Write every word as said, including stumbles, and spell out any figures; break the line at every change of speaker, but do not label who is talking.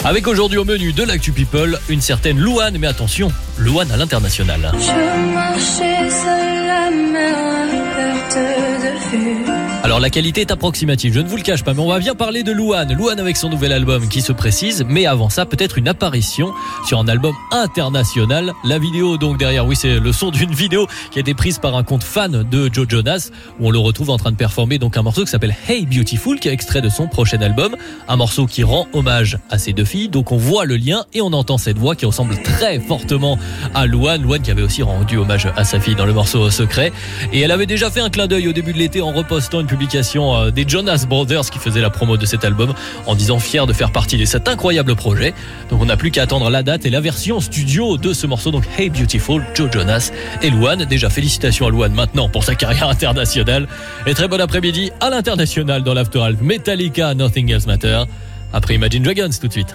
Avec aujourd'hui au menu de l'Actu People, une certaine Louane, mais attention, Louane à l'international.
Je marchais seule à ma perte de vue.
Alors la qualité est approximative, je ne vous le cache pas, mais on va bien parler de Louane. Louane avec son nouvel album qui se précise, mais avant ça, peut-être une apparition sur un album international. La vidéo donc derrière, oui, c'est le son d'une vidéo qui a été prise par un compte fan de Joe Jonas, où on le retrouve en train de performer donc un morceau qui s'appelle Hey Beautiful, qui est extrait de son prochain album. Un morceau qui rend hommage à ces deux filles, donc on voit le lien et on entend cette voix qui ressemble très fortement à Louane. Louane qui avait aussi rendu hommage à sa fille dans le morceau Secret. Et elle avait déjà fait un clin d'œil au début de l'été en repostant une publication des Jonas Brothers qui faisait la promo de cet album en disant fier de faire partie de cet incroyable projet. Donc on n'a plus qu'à attendre la date et la version studio de ce morceau, donc Hey Beautiful, Joe Jonas et Louane. Déjà félicitations à Louane maintenant pour sa carrière internationale et très bon après-midi à l'international dans l'After Half. Metallica, Nothing Else Matter, après Imagine Dragons tout de suite.